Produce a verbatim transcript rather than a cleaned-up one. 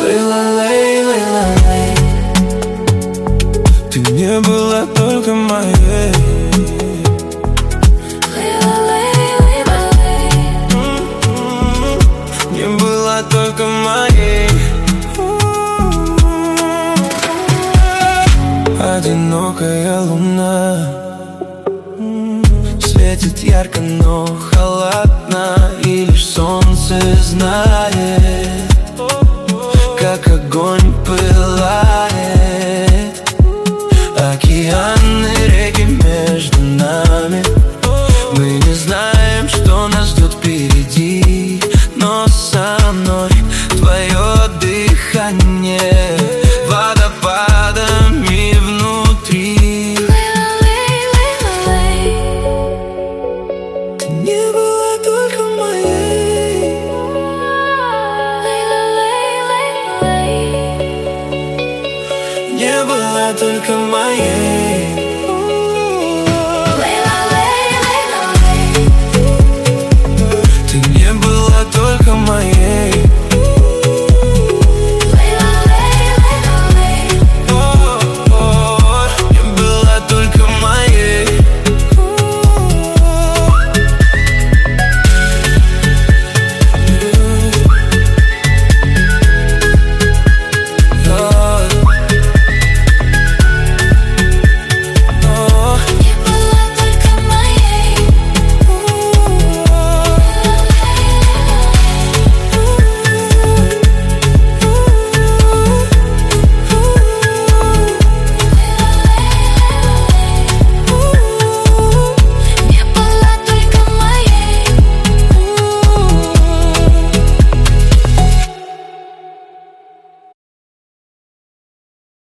Лей-ла-лей, лей-ла-лей. Ты не была только моей. Не была только моей. Одинокая луна светит ярко, но холодно, и лишь солнце знает, как огонь пылает. Океаны, реки между нами. Мы не знаем, что нас ждет впереди, но со мной твое дыхание водопадами внутри. Ты не была только моей. Не была только моей.